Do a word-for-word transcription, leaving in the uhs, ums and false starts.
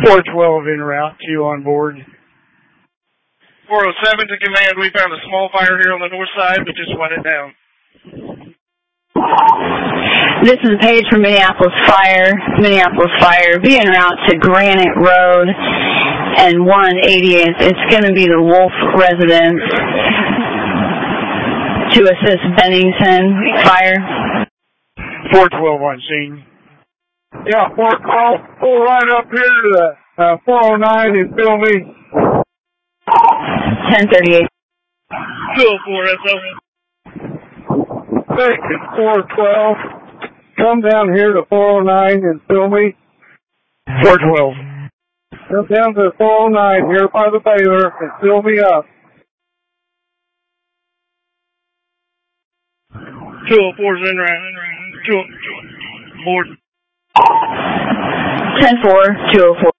four twelve en route, two on board. four oh seven to command, we found a small fire here on the north side, but just went it down. This is Paige from Minneapolis Fire. Minneapolis Fire, be en route to Granite Road and one eightieth. It's going to be the Wolf residence to assist Bennington Fire. four twelve on scene. Yeah, four twelve, pull right up here to the uh, four oh nine and fill me. ten thirty-eight. two oh four, that's over. Thank you, four twelve. Come down here to four oh nine and fill me. four twelve. Come down to four oh nine here by the Baylor and fill me up. two oh four's in route. two oh four. Board. ten four, two oh four.